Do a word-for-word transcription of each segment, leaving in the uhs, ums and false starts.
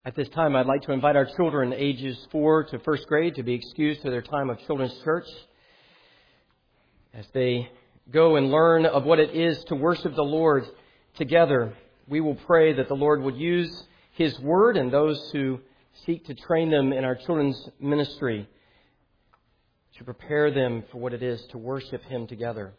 At this time, I'd like to invite our children ages four to first grade to be excused to their time of children's church. As they go and learn of what it is to worship the Lord together, we will pray that the Lord would use His Word and those who seek to train them in our children's ministry to prepare them for what it is to worship Him together.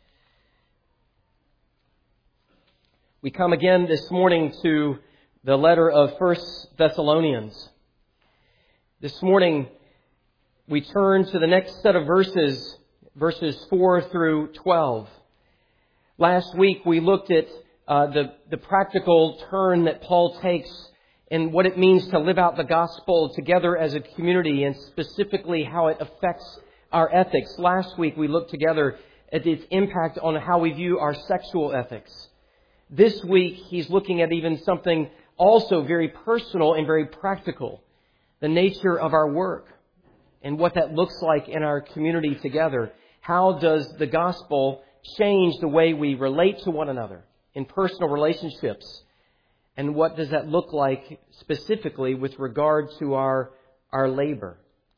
We come again this morning to the letter of First Thessalonians. This morning, we turn to the next set of verses, verses four through twelve. Last week, we looked at uh, the, the practical turn that Paul takes in what it means to live out the gospel together as a community, and specifically how it affects our ethics. Last week, we looked together at its impact on how we view our sexual ethics. This week, he's looking at even something also very personal and very practical, the nature of our work and what that looks like in our community together. How does the gospel change the way we relate to one another in personal relationships? And what does that look like specifically with regard to our, our labor?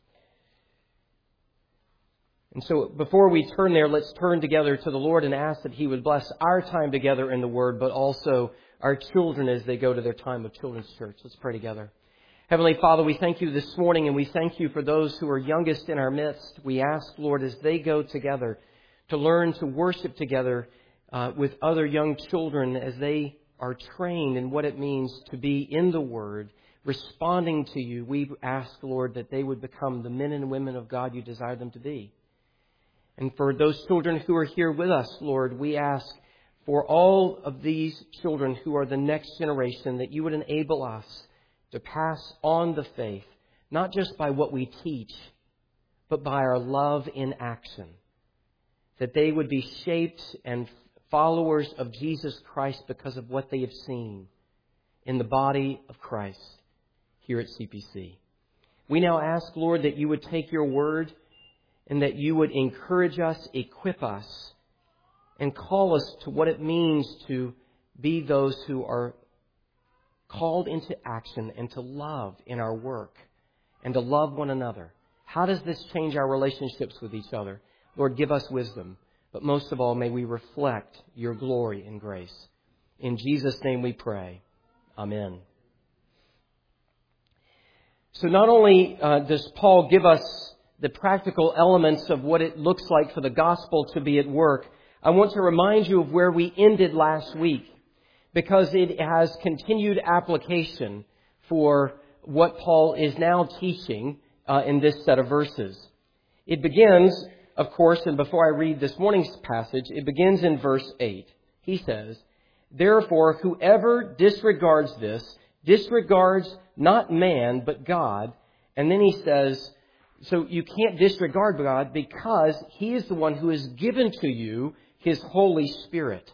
And so before we turn there, let's turn together to the Lord and ask that He would bless our time together in the Word, but also our children as they go to their time of children's church. Let's pray together. Heavenly Father, we thank You this morning, and we thank You for those who are youngest in our midst. We ask, Lord, as they go together to learn to worship together uh, with other young children as they are trained in what it means to be in the Word, responding to You. We ask, Lord, that they would become the men and women of God You desire them to be. And for those children who are here with us, Lord, we ask for all of these children who are the next generation, that You would enable us to pass on the faith, not just by what we teach, but by our love in action. That they would be shaped and followers of Jesus Christ because of what they have seen in the body of Christ here at C P C. We now ask, Lord, that You would take Your word and that You would encourage us, equip us, and call us to what it means to be those who are called into action and to love in our work and to love one another. How does this change our relationships with each other? Lord, give us wisdom. But most of all, may we reflect Your glory and grace. In Jesus' name we pray. Amen. So not only uh, does Paul give us the practical elements of what it looks like for the gospel to be at work, I want to remind you of where we ended last week, because it has continued application for what Paul is now teaching uh, in this set of verses. It begins, of course, and before I read this morning's passage, it begins in verse eight. He says, "Therefore, whoever disregards this, disregards not man, but God." And then he says, so you can't disregard God because He is the one who has given to you His Holy Spirit.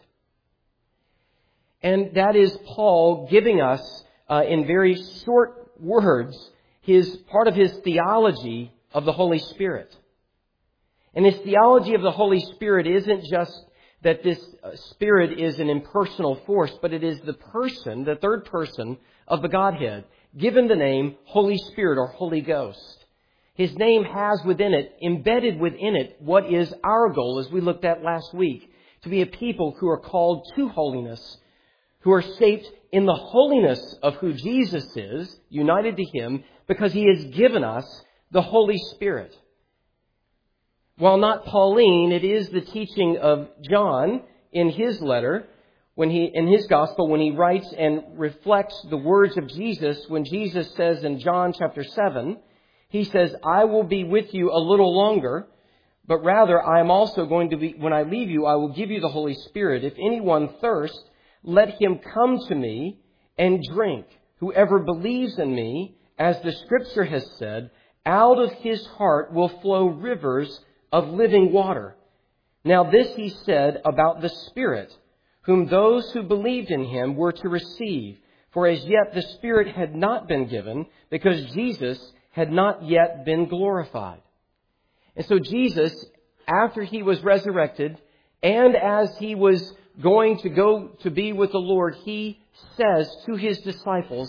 And that is Paul giving us, uh, in very short words, his part of his theology of the Holy Spirit. And his theology of the Holy Spirit isn't just that this Spirit is an impersonal force, but it is the person, the third person of the Godhead, given the name Holy Spirit or Holy Ghost. His name has within it, embedded within it, what is our goal, as we looked at last week, to be a people who are called to holiness, who are shaped in the holiness of who Jesus is, united to Him, because He has given us the Holy Spirit. While not Pauline, it is the teaching of John in his letter, when he, in his gospel, when he writes and reflects the words of Jesus, when Jesus says in John chapter seven, He says, "I will be with you a little longer, but rather I am also going to be, when I leave you, I will give you the Holy Spirit. If anyone thirsts, let him come to me and drink. Whoever believes in me, as the Scripture has said, out of his heart will flow rivers of living water." Now this He said about the Spirit, whom those who believed in Him were to receive. For as yet the Spirit had not been given, because Jesus had not yet been glorified. And so Jesus, after He was resurrected, and as He was going to go to be with the Lord, He says to His disciples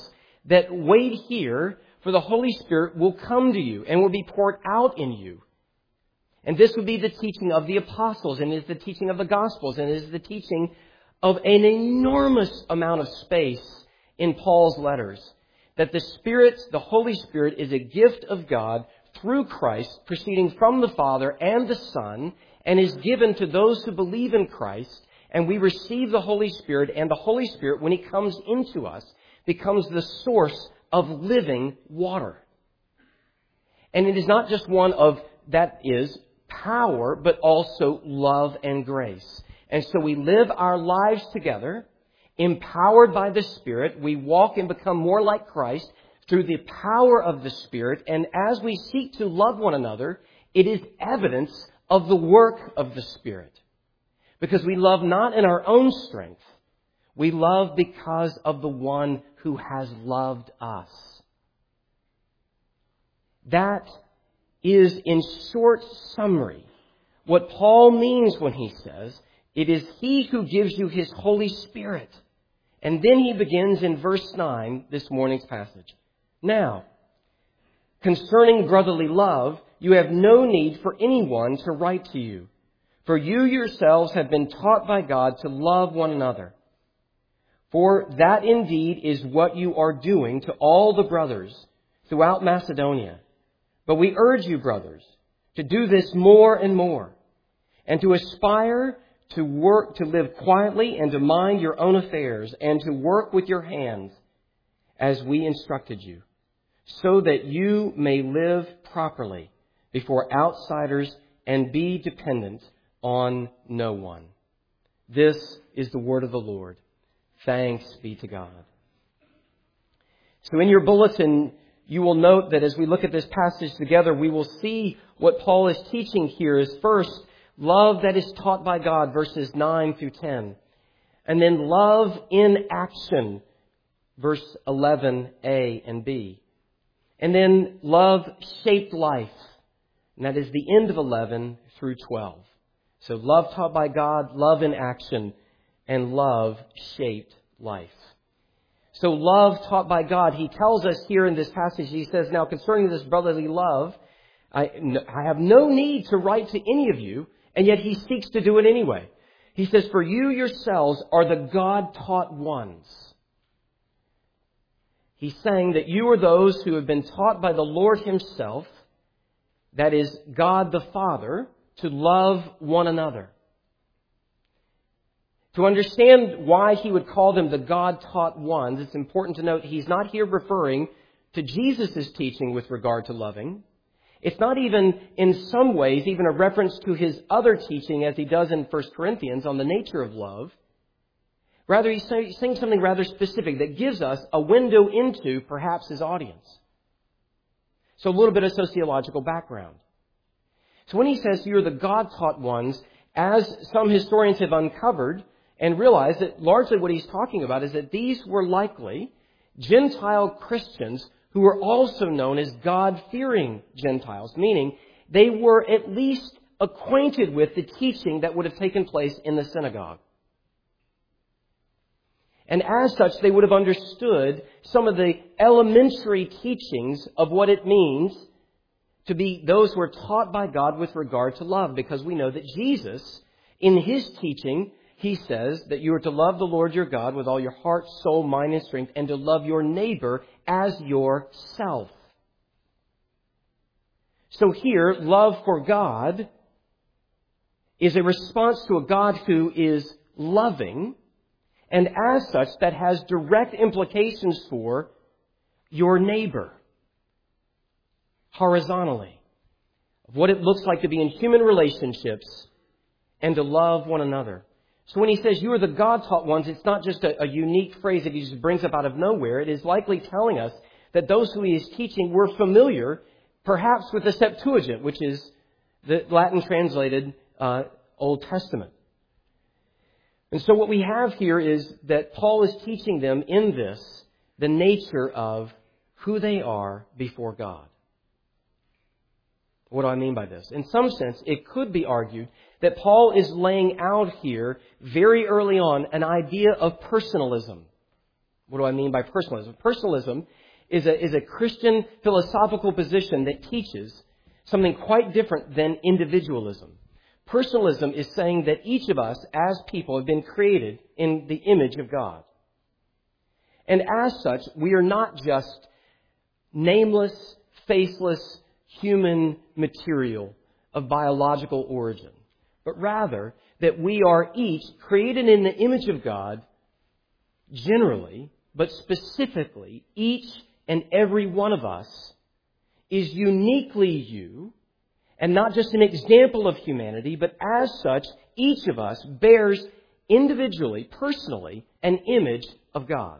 that wait here, for the Holy Spirit will come to you and will be poured out in you. And this would be the teaching of the apostles, and is the teaching of the Gospels, and is the teaching of an enormous amount of space in Paul's letters. That the Spirit, the Holy Spirit, is a gift of God through Christ, proceeding from the Father and the Son, and is given to those who believe in Christ. And we receive the Holy Spirit, and the Holy Spirit, when He comes into us, becomes the source of living water. And it is not just one of, that is, power, but also love and grace. And so we live our lives together, empowered by the Spirit. We walk and become more like Christ through the power of the Spirit. And as we seek to love one another, it is evidence of the work of the Spirit. Because we love not in our own strength. We love because of the one who has loved us. That is, in short summary, what Paul means when he says, it is He who gives you His Holy Spirit. And then he begins in verse nine, this morning's passage. Now, concerning brotherly love, you have no need for anyone to write to you, for you yourselves have been taught by God to love one another. For that indeed is what you are doing to all the brothers throughout Macedonia. But we urge you, brothers, to do this more and more, and to aspire to work, to live quietly, and to mind your own affairs, and to work with your hands as we instructed you, so that you may live properly before outsiders and be dependent on no one. This is the word of the Lord. Thanks be to God. So in your bulletin, you will note that as we look at this passage together, we will see what Paul is teaching here is first, love that is taught by God, verses nine through ten. And then love in action, verse eleven a and b. And then love shaped life. And that is the end of eleven through twelve. So love taught by God, love in action, and love shaped life. So love taught by God, he tells us here in this passage, he says, now concerning this brotherly love, I, I have no need to write to any of you, and yet he seeks to do it anyway. He says, for you yourselves are the God-taught ones. He's saying that you are those who have been taught by the Lord Himself, that is, God the Father, to love one another. To understand why he would call them the God-taught ones, it's important to note he's not here referring to Jesus' teaching with regard to loving. It's not even, in some ways, even a reference to his other teaching as he does in First Corinthians on the nature of love. Rather, he's saying something rather specific that gives us a window into perhaps his audience. So a little bit of sociological background. So when he says you're the God-taught ones, as some historians have uncovered and realized that largely what he's talking about is that these were likely Gentile Christians who were also known as God-fearing Gentiles, meaning they were at least acquainted with the teaching that would have taken place in the synagogue. And as such, they would have understood some of the elementary teachings of what it means to be those who are taught by God with regard to love, because we know that Jesus, in His teaching, He says that you are to love the Lord your God with all your heart, soul, mind, and strength, and to love your neighbor as yourself. So here, love for God is a response to a God who is loving, and as such, that has direct implications for your neighbor, horizontally, of what it looks like to be in human relationships and to love one another. So when he says you are the God-taught ones, it's not just a, a unique phrase that he just brings up out of nowhere. It is likely telling us that those who he is teaching were familiar, perhaps with the Septuagint, which is the Latin translated uh, Old Testament. And so what we have here is that Paul is teaching them in this the nature of who they are before God. What do I mean by this? In some sense, it could be argued that Paul is laying out here very early on an idea of personalism. What do I mean by personalism? Personalism is a, is a Christian philosophical position that teaches something quite different than individualism. Personalism is saying that each of us as people have been created in the image of God. And as such, we are not just nameless, faceless, human material of biological origin, but rather that we are each created in the image of God generally, but specifically, each and every one of us is uniquely you, and not just an example of humanity, but as such, each of us bears individually, personally, an image of God.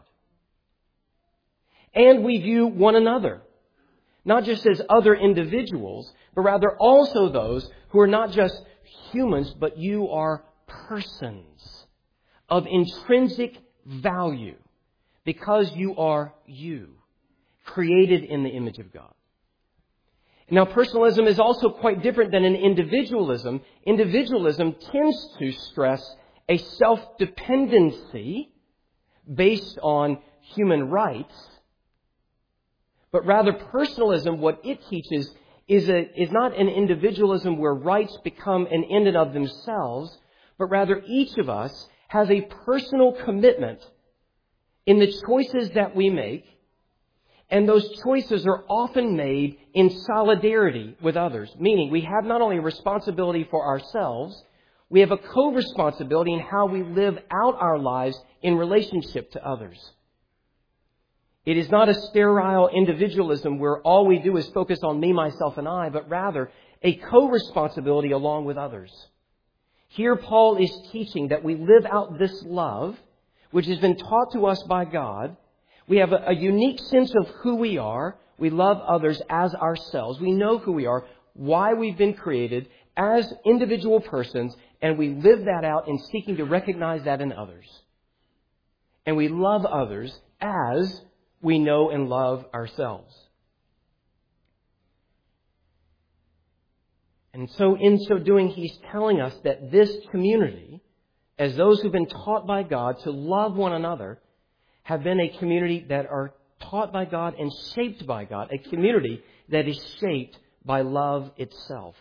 And we view one another, not just as other individuals, but rather also those who are not just humans, but you are persons of intrinsic value because you are you, created in the image of God. Now, personalism is also quite different than an individualism. Individualism tends to stress a self-dependency based on human rights. But rather, personalism, what it teaches, is, a, is not an individualism where rights become an end in of themselves, but rather each of us has a personal commitment in the choices that we make, and those choices are often made in solidarity with others, meaning we have not only a responsibility for ourselves, we have a co-responsibility in how we live out our lives in relationship to others. It is not a sterile individualism where all we do is focus on me, myself, and I, but rather a co-responsibility along with others. Here Paul is teaching that we live out this love, which has been taught to us by God. We have a, a unique sense of who we are. We love others as ourselves. We know who we are, why we've been created as individual persons, and we live that out in seeking to recognize that in others. And we love others as we know and love ourselves. And so in so doing, he's telling us that this community, as those who've been taught by God to love one another, have been a community that are taught by God and shaped by God, a community that is shaped by love itself.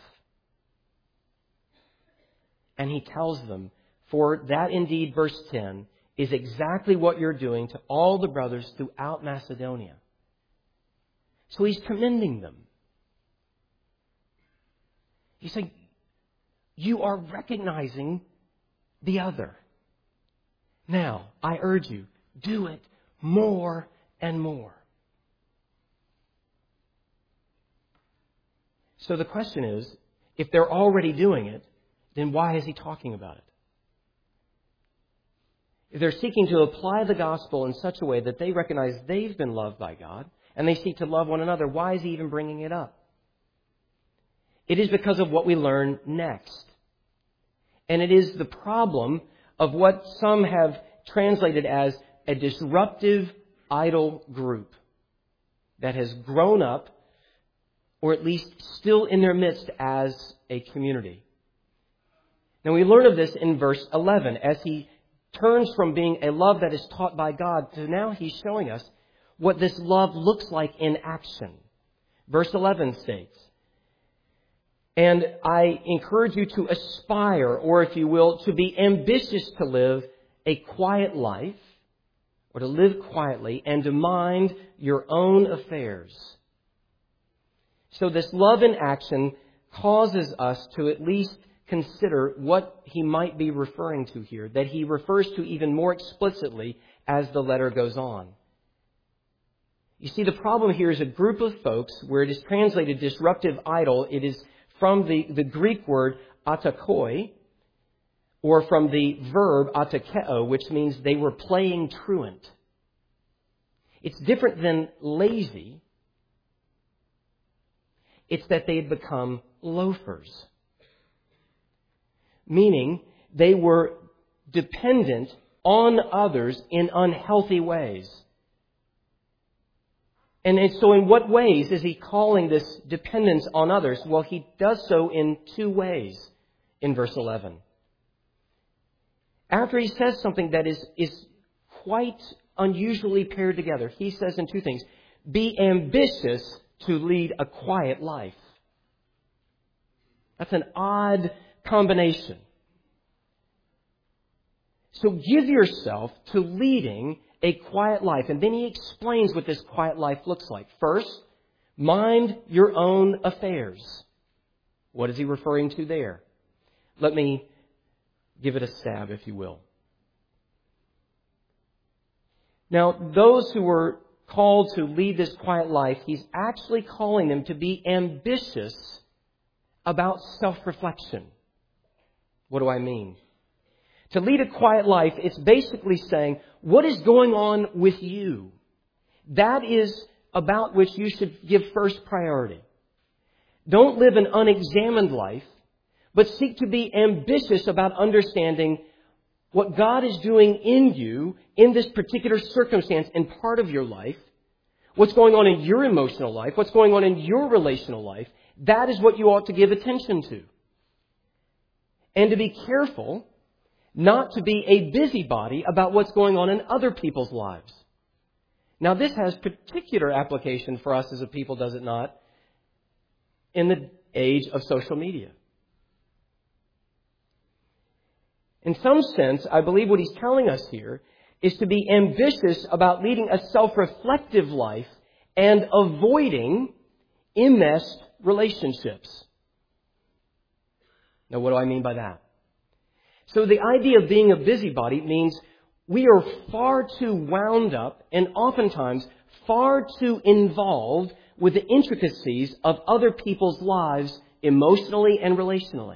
And he tells them, for that indeed, verse ten, is exactly what you're doing to all the brothers throughout Macedonia. So he's commending them. He's saying, you are recognizing the other. Now, I urge you, do it more and more. So the question is, if they're already doing it, then why is he talking about it? If they're seeking to apply the gospel in such a way that they recognize they've been loved by God, and they seek to love one another, why is he even bringing it up? It is because of what we learn next. And it is the problem of what some have translated as a disruptive idol group that has grown up, or at least still in their midst as a community. Now we learn of this in verse eleven as he turns from being a love that is taught by God to now he's showing us what this love looks like in action. Verse eleven states, and I encourage you to aspire, or if you will, to be ambitious to live a quiet life, or to live quietly, and to mind your own affairs. So this love in action causes us to at least consider what he might be referring to here, that he refers to even more explicitly as the letter goes on. You see, the problem here is a group of folks where it is translated disruptive idol. It is from the, the Greek word atakoi, or from the verb atakeo, which means they were playing truant. It's different than lazy. It's that they had become loafers. Meaning they were dependent on others in unhealthy ways. And so in what ways is he calling this dependence on others? Well, he does so in two ways in verse eleven. After he says something that is, is quite unusually paired together. He says in two things, be ambitious to lead a quiet life. That's an odd combination. So give yourself to leading a quiet life. And then he explains what this quiet life looks like. First, mind your own affairs. What is he referring to there? Let me give it a stab, if you will. Now, those who were called to lead this quiet life, he's actually calling them to be ambitious about self-reflection. What do I mean? To lead a quiet life, it's basically saying, what is going on with you? That is about which you should give first priority. Don't live an unexamined life, but seek to be ambitious about understanding what God is doing in you in this particular circumstance and part of your life, what's going on in your emotional life, what's going on in your relational life. That is what you ought to give attention to. And to be careful not to be a busybody about what's going on in other people's lives. Now, this has particular application for us as a people, does it not? In the age of social media. In some sense, I believe what he's telling us here is to be ambitious about leading a self-reflective life and avoiding enmeshed relationships. Now, what do I mean by that? So the idea of being a busybody means we are far too wound up and oftentimes far too involved with the intricacies of other people's lives emotionally and relationally.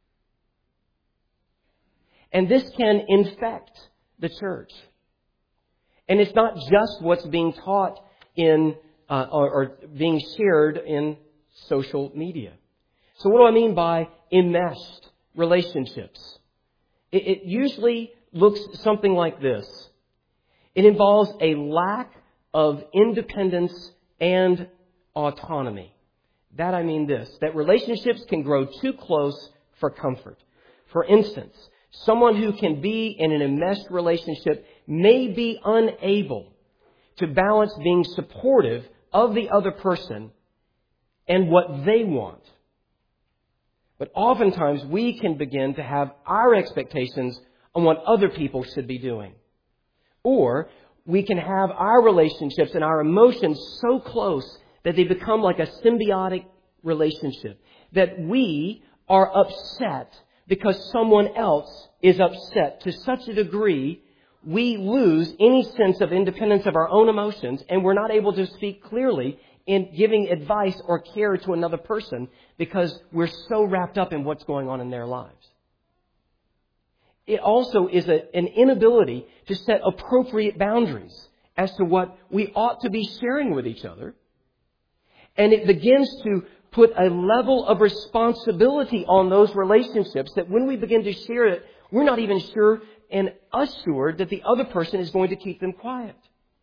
And this can infect the church. And it's not just what's being taught in uh, or, or being shared in social media. So what do I mean by enmeshed relationships? It, it usually looks something like this. It involves a lack of independence and autonomy. That I mean this, that relationships can grow too close for comfort. For instance, someone who can be in an enmeshed relationship may be unable to balance being supportive of the other person and what they want. But oftentimes we can begin to have our expectations on what other people should be doing. Or we can have our relationships and our emotions so close that they become like a symbiotic relationship. That we are upset because someone else is upset to such a degree we lose any sense of independence of our own emotions and we're not able to speak clearly in giving advice or care to another person because we're so wrapped up in what's going on in their lives. It also is a, an inability to set appropriate boundaries as to what we ought to be sharing with each other. And it begins to put a level of responsibility on those relationships that when we begin to share it, we're not even sure and assured that the other person is going to keep them quiet.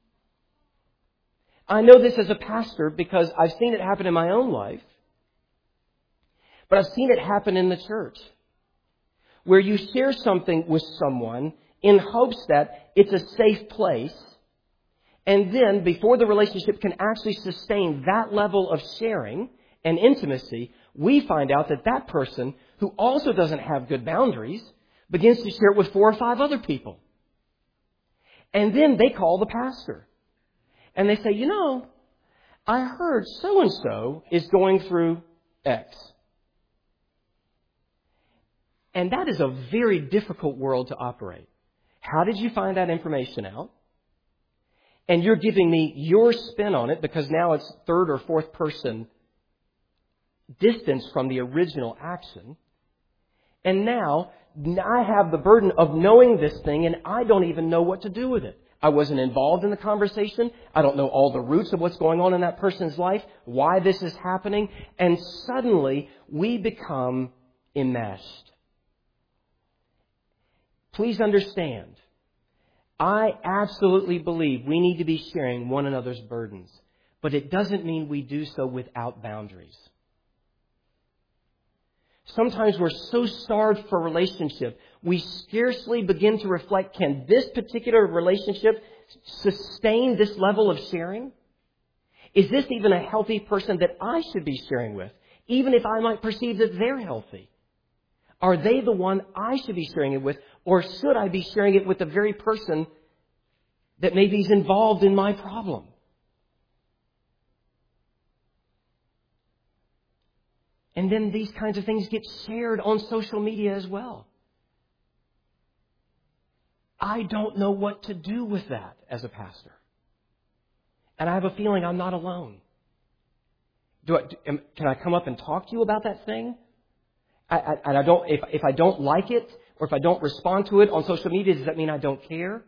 I know this as a pastor because I've seen it happen in my own life, but I've seen it happen in the church where you share something with someone in hopes that it's a safe place. And then before the relationship can actually sustain that level of sharing and intimacy, we find out that that person who also doesn't have good boundaries begins to share it with four or five other people. And then they call the pastor. And they say, you know, I heard so-and-so is going through X. And that is a very difficult world to operate. How did you find that information out? And you're giving me your spin on it because now it's third or fourth person distance from the original action. And now I have the burden of knowing this thing and I don't even know what to do with it. I wasn't involved in the conversation. I don't know all the roots of what's going on in that person's life, why this is happening. And suddenly we become enmeshed. Please understand, I absolutely believe we need to be sharing one another's burdens, but it doesn't mean we do so without boundaries. Sometimes we're so starved for relationship, we scarcely begin to reflect, can this particular relationship sustain this level of sharing? Is this even a healthy person that I should be sharing with, even if I might perceive that they're healthy? Are they the one I should be sharing it with, or should I be sharing it with the very person that maybe is involved in my problem? And then these kinds of things get shared on social media as well. I don't know what to do with that as a pastor. And I have a feeling I'm not alone. Do I, am, can I come up and talk to you about that thing? I, I, and I don't. If, if I don't like it, or if I don't respond to it on social media, does that mean I don't care?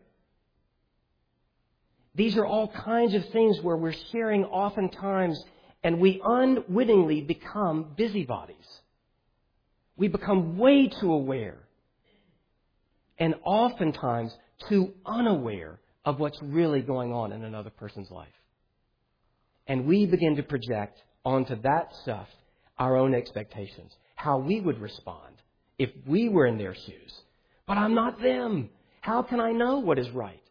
These are all kinds of things where we're sharing oftentimes, and we unwittingly become busybodies. We become way too aware, and oftentimes too unaware of what's really going on in another person's life. And we begin to project onto that stuff our own expectations, how we would respond if we were in their shoes. But I'm not them. How can I know what is right?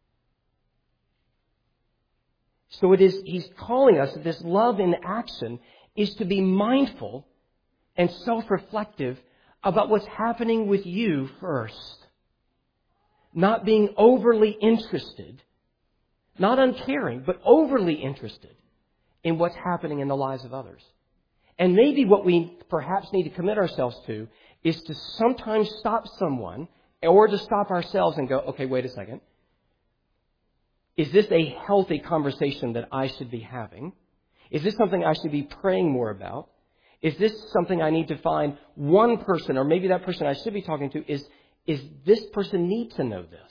So it is, he's calling us that this love in action is to be mindful and self-reflective about what's happening with you first. Not being overly interested, not uncaring, but overly interested in what's happening in the lives of others. And maybe what we perhaps need to commit ourselves to is to sometimes stop someone, or to stop ourselves and go, okay, wait a second. Is this a healthy conversation that I should be having? Is this something I should be praying more about? Is this something I need to find one person, or maybe that person I should be talking to, is, is this person need to know this?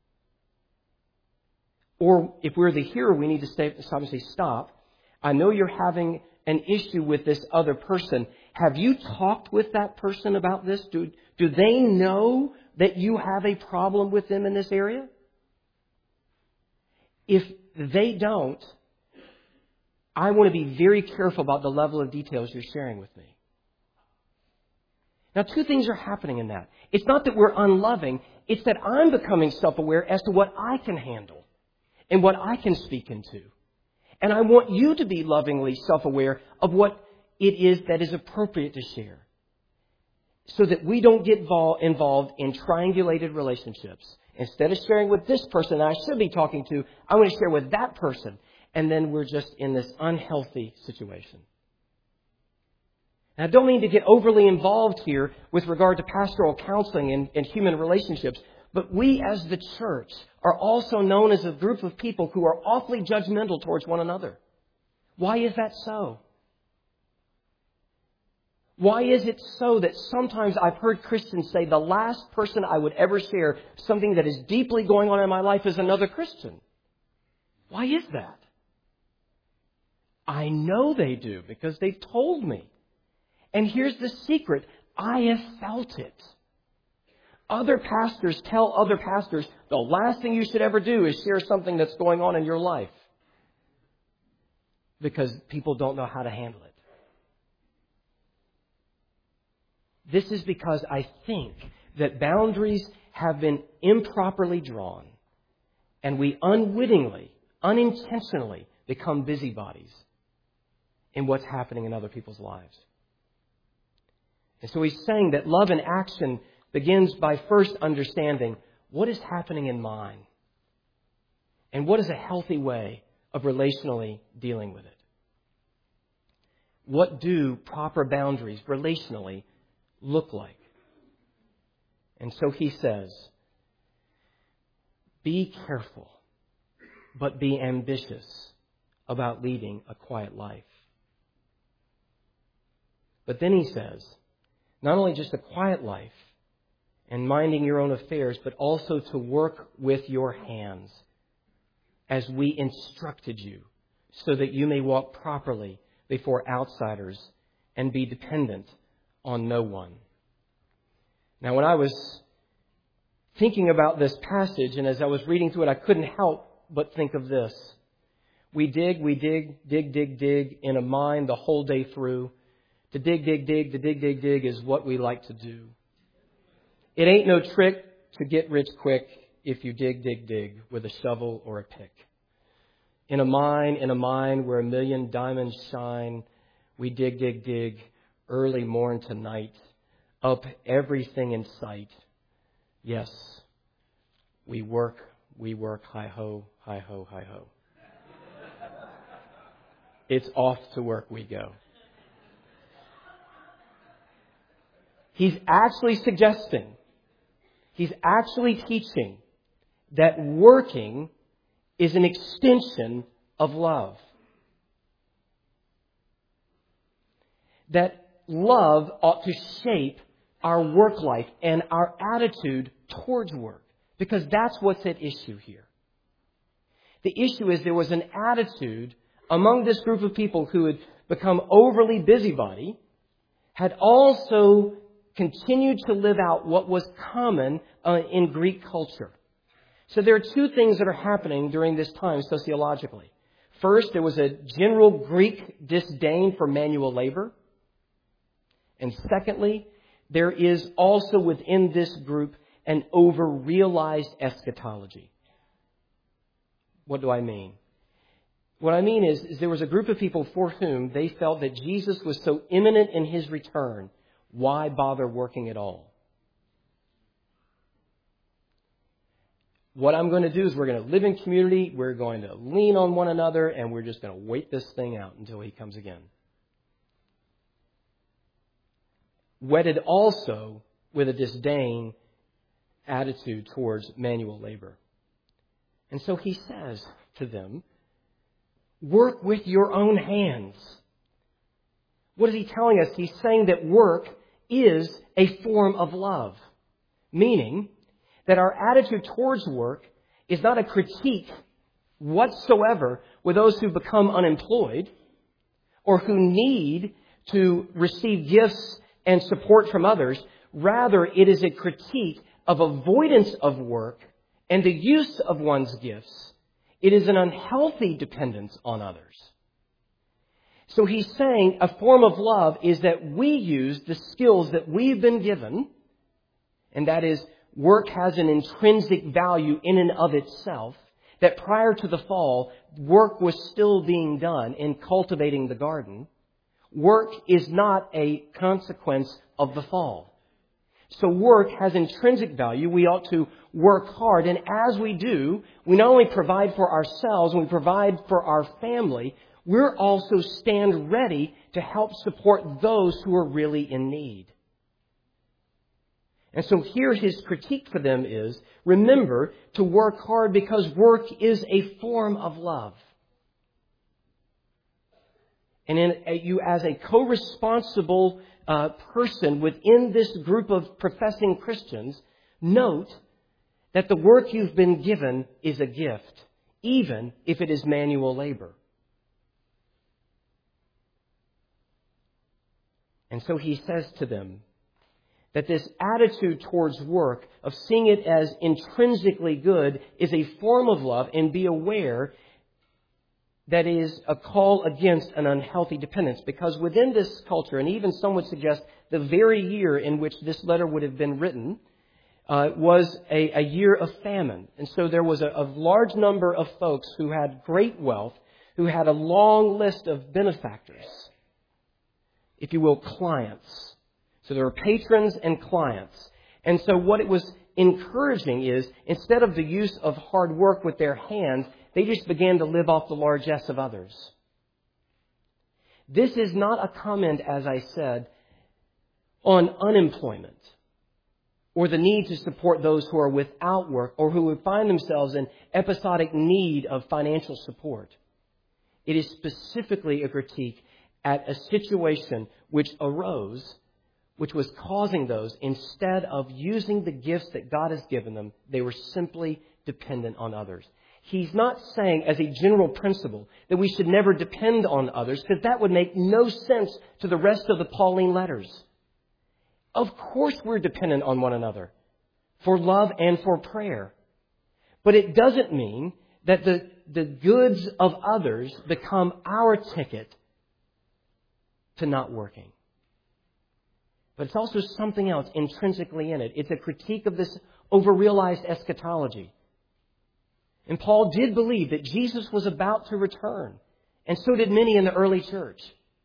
Or if we're the hearer, we need to stay, stop and say, stop. I know you're having an issue with this other person. Have you talked with that person about this? Do, do they know that you have a problem with them in this area? If they don't, I want to be very careful about the level of details you're sharing with me. Now, two things are happening in that. It's not that we're unloving. It's that I'm becoming self-aware as to what I can handle and what I can speak into. And I want you to be lovingly self-aware of what it is that is appropriate to share, so that we don't get involved in triangulated relationships. Instead of sharing with this person I should be talking to, I want to share with that person. And then we're just in this unhealthy situation. Now, I don't mean to get overly involved here with regard to pastoral counseling and, and human relationships, but we as the church are also known as a group of people who are awfully judgmental towards one another. Why is that so? Why is it so that sometimes I've heard Christians say the last person I would ever share something that is deeply going on in my life is another Christian? Why is that? I know they do because they've told me. And here's the secret. I have felt it. Other pastors tell other pastors the last thing you should ever do is share something that's going on in your life, because people don't know how to handle it. This is because I think that boundaries have been improperly drawn, and we unwittingly, unintentionally become busybodies in what's happening in other people's lives. And so he's saying that love in action begins by first understanding what is happening in mine and what is a healthy way of relationally dealing with it. What do proper boundaries relationally look like? And so he says, be careful, but be ambitious about leading a quiet life. But then he says, not only just a quiet life and minding your own affairs, but also to work with your hands as we instructed you, so that you may walk properly before outsiders and be dependent on no one. Now, when I was thinking about this passage, and as I was reading through it, I couldn't help but think of this. We dig, we dig, dig, dig, dig in a mind the whole day through. To dig, dig, dig, to dig, dig, dig is what we like to do. It ain't no trick to get rich quick. if you dig, dig, dig with a shovel or a pick. In a mine, in a mine where a million diamonds shine, we dig, dig, dig, early morn to night, up everything in sight. Yes, we work, we work, hi-ho, hi-ho, hi-ho. It's off to work we go. He's actually suggesting, he's actually teaching that working is an extension of love. That love ought to shape our work life and our attitude towards work, because that's what's at issue here. The issue is there was an attitude among this group of people who had become overly busybody, had also continued to live out what was common uh, in Greek culture. So there are two things that are happening during this time sociologically. First, there was a general Greek disdain for manual labor. And secondly, there is also within this group an over-realized eschatology. What do I mean? What I mean is, is there was a group of people for whom they felt that Jesus was so imminent in his return, why bother working at all? What I'm going to do is we're going to live in community, we're going to lean on one another, and we're just going to wait this thing out until he comes again. Wedded also with a disdain attitude towards manual labor. And so he says to them, work with your own hands. What is he telling us? He's saying that work is a form of love, meaning that our attitude towards work is not a critique whatsoever with those who become unemployed or who need to receive gifts and support from others. Rather, it is a critique of avoidance of work and the use of one's gifts. It is an unhealthy dependence on others. So he's saying a form of love is that we use the skills that we've been given, and that is, work has an intrinsic value in and of itself, that prior to the fall, work was still being done in cultivating the garden. Work is not a consequence of the fall. So work has intrinsic value. We ought to work hard. And as we do, we not only provide for ourselves, we provide for our family, we're also stand ready to help support those who are really in need. And so here his critique for them is, remember to work hard because work is a form of love. And in, you as a co-responsible uh, person within this group of professing Christians, note that the work you've been given is a gift, even if it is manual labor. And so he says to them that this attitude towards work, of seeing it as intrinsically good, is a form of love, and be aware that is a call against an unhealthy dependence. Because within this culture, and even some would suggest the very year in which this letter would have been written, uh, was a, a year of famine. And so there was a, a large number of folks who had great wealth, who had a long list of benefactors, if you will, clients. So there were patrons and clients. And so what it was encouraging is, instead of the use of hard work with their hands, they just began to live off the largesse of others. This is not a comment, as I said, on unemployment or the need to support those who are without work or who would find themselves in episodic need of financial support. It is specifically a critique at a situation which arose, which was causing those, instead of using the gifts that God has given them, they were simply dependent on others. He's not saying as a general principle that we should never depend on others, because that would make no sense to the rest of the Pauline letters. Of course we're dependent on one another for love and for prayer. But it doesn't mean that the, the goods of others become our ticket to not working. But it's also something else intrinsically in it. It's a critique of this over realized eschatology. And Paul did believe that Jesus was about to return. And so did many in the early church.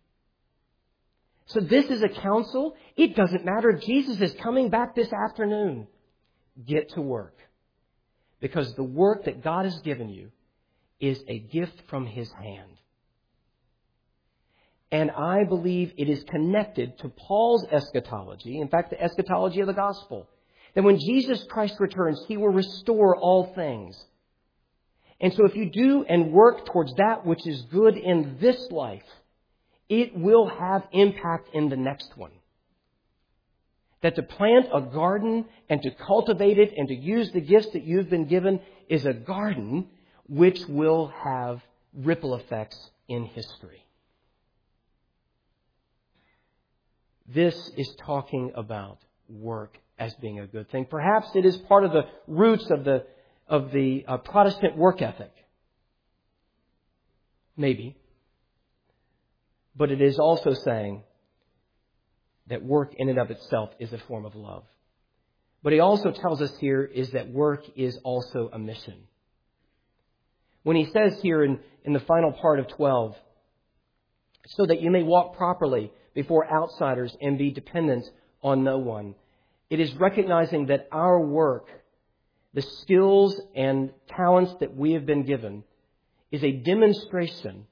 So this is a counsel. It doesn't matter if Jesus is coming back this afternoon. Get to work. Because the work that God has given you is a gift from His hand. And I believe it is connected to Paul's eschatology. In fact, the eschatology of the gospel. That when Jesus Christ returns, He will restore all things. And so if you do and work towards that which is good in this life, it will have impact in the next one. That to plant a garden and to cultivate it and to use the gifts that you've been given is a garden which will have ripple effects in history. This is talking about work as being a good thing. Perhaps it is part of the roots of the of the uh, Protestant work ethic. Maybe. But it is also saying that work in and of itself is a form of love. What he also tells us here is that work is also a mission. When he says here in, in the final part of twelve, so that you may walk properly before outsiders and be dependent on no one, it is recognizing that our work, the skills and talents that we have been given, is a demonstration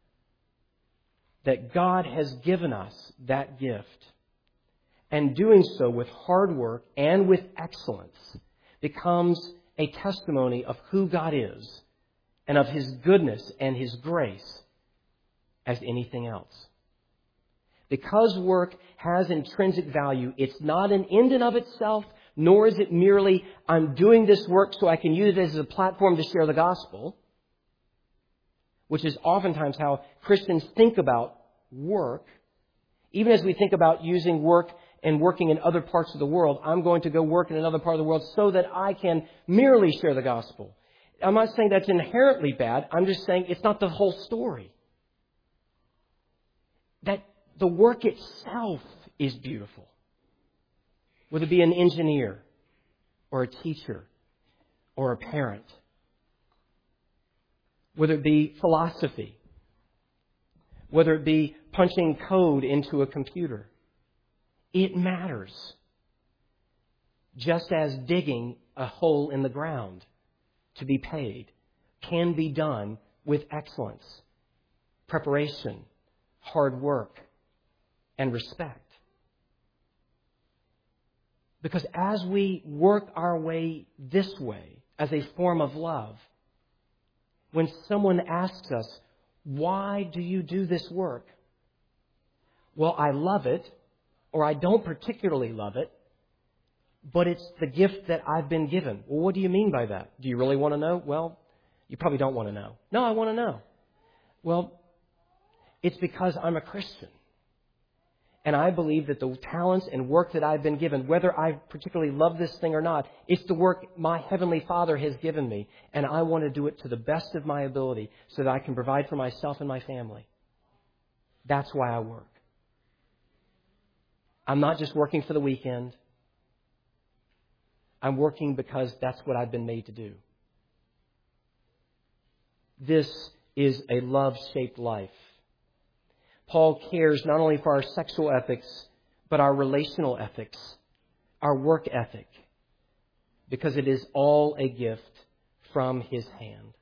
that God has given us that gift. And doing so with hard work and with excellence becomes a testimony of who God is and of His goodness and His grace as anything else. Because work has intrinsic value, it's not an end in of itself, nor is it merely, I'm doing this work so I can use it as a platform to share the gospel, which is oftentimes how Christians think about work. Even as we think about using work and working in other parts of the world, I'm going to go work in another part of the world so that I can merely share the gospel. I'm not saying that's inherently bad. I'm just saying it's not the whole story. That the work itself is beautiful. Whether it be an engineer or a teacher or a parent. Whether it be philosophy. Whether it be punching code into a computer. It matters. Just as digging a hole in the ground to be paid can be done with excellence, preparation, hard work, and respect. Because as we work our way this way, as a form of love, when someone asks us, why do you do this work? Well, I love it, or I don't particularly love it, but it's the gift that I've been given. Well, what do you mean by that? Do you really want to know? Well, you probably don't want to know. No, I want to know. Well, it's because I'm a Christian. And I believe that the talents and work that I've been given, whether I particularly love this thing or not, it's the work my Heavenly Father has given me. And I want to do it to the best of my ability so that I can provide for myself and my family. That's why I work. I'm not just working for the weekend. I'm working because that's what I've been made to do. This is a love-shaped life. Paul cares not only for our sexual ethics, but our relational ethics, our work ethic, because it is all a gift from His hand.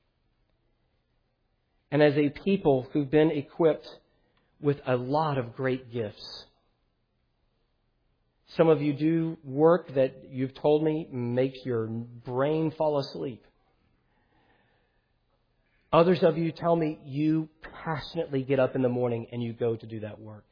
And as a people who've been equipped with a lot of great gifts, some of you do work that you've told me makes your brain fall asleep. Others of you tell me you passionately get up in the morning and you go to do that work.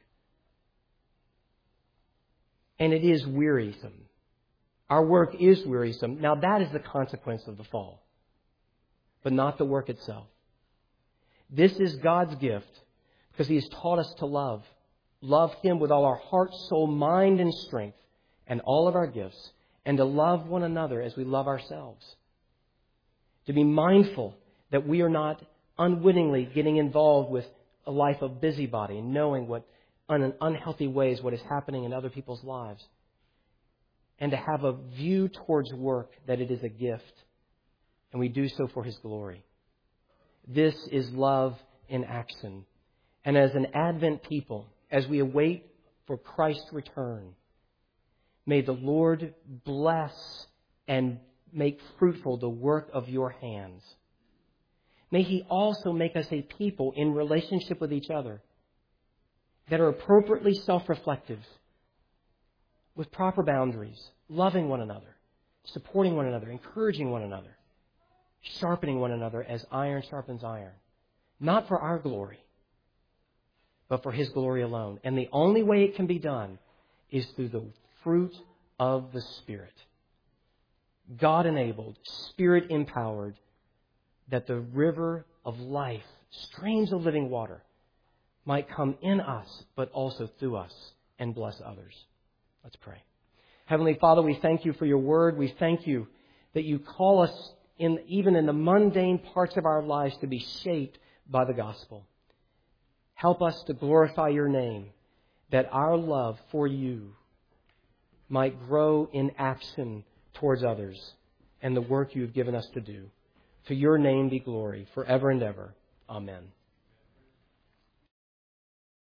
And it is wearisome. Our work is wearisome. Now that is the consequence of the fall, but not the work itself. This is God's gift because He has taught us to love. Love Him with all our heart, soul, mind, and strength, and all of our gifts, and to love one another as we love ourselves. To be mindful that we are not unwittingly getting involved with a life of busybody and knowing what, in unhealthy ways, what is happening in other people's lives. and to have a view towards work that it is a gift, and we do so for His glory. This is love in action. And as an Advent people, as we await for Christ's return, may the Lord bless and make fruitful the work of your hands. May He also make us a people in relationship with each other that are appropriately self-reflective, with proper boundaries, loving one another, supporting one another, encouraging one another, sharpening one another as iron sharpens iron. Not for our glory, but for His glory alone. And the only way it can be done is through the fruit of the Spirit. God-enabled, Spirit-empowered, that the river of life, streams of living water, might come in us, but also through us, and bless others. Let's pray. Heavenly Father, we thank You for Your word. We thank You that You call us, in even in the mundane parts of our lives, to be shaped by the gospel. Help us to glorify Your name, that our love for You might grow in action towards others and the work You have given us to do. To Your name be glory forever and ever. Amen.